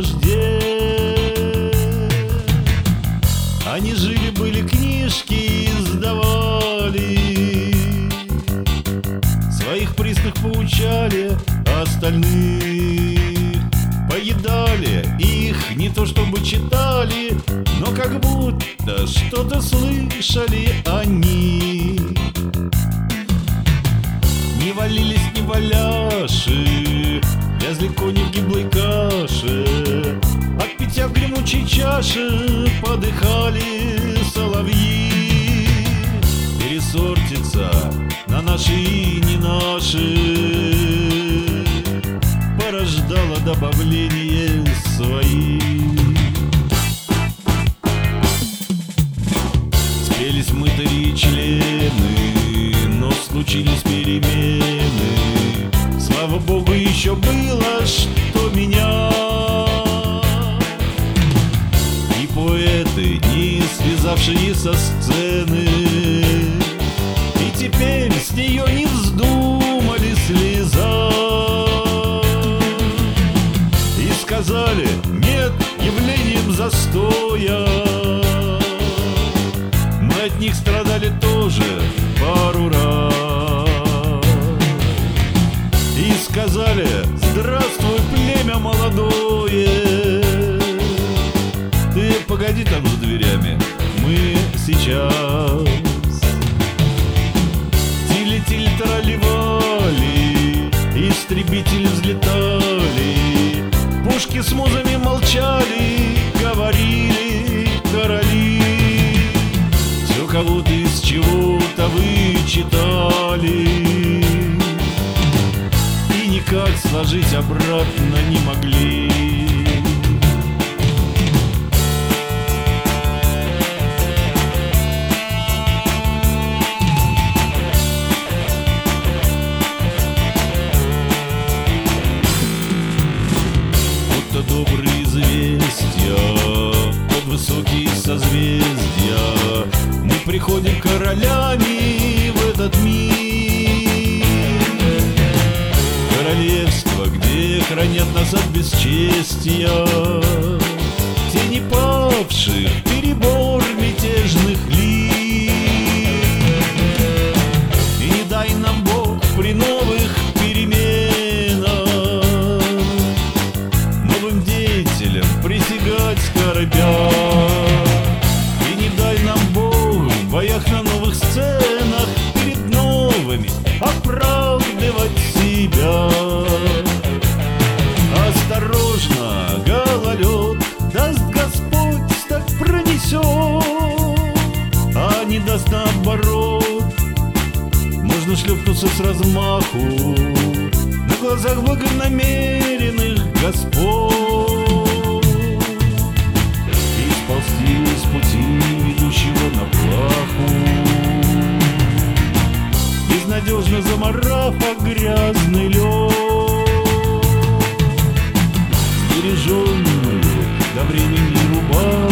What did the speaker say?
нужде. Они жили-были, книжки издавали, своих присных поучали, а остальных поедали. Их не то чтобы читали, но как будто что-то слышали они. Не валились ни валяши, вязли кони в гиблой каше, от питья в гремучей чаше подыхали соловьи. Пересортица на наши и не наши порождала добавление свои. Спелись мытари члены, но случились перемены. Слава Богу, еще было что менять. И поэты, не слезавшие со сцены, и теперь с нее не вздумали слезать. И сказали: нет явлением застоя. Мы от них страдали тоже пару раз. И сказали: здравствуй, племя молодое. Ты погоди там за дверями, мы сейчас. Тили-тили тараливали, истребители взлетали, пушки с музами молчали, говорили короли. Все кого-то из чего-то вычитали, и никак сложить обратно не могли. Будто добрые известия под высокие созвездия, мы приходим королями в этот мир. Королевство, где хранят нас от бесчестия тени павших, перебор мятежных лиц. И не дай нам Бог при новых переменах новым деятелям присягать скорбя. И не дай нам Бог в боях на новых сценах перед новыми оправдывать себя. Осторожно, гололед, даст Господь, так пронесет, а не даст наоборот. Можно шлепнуться с размаху на глазах благонамеренных господ и сползти с пути, ведущего на плаху, безнадежно замарав о грязный лед, береженную до времени рубаху.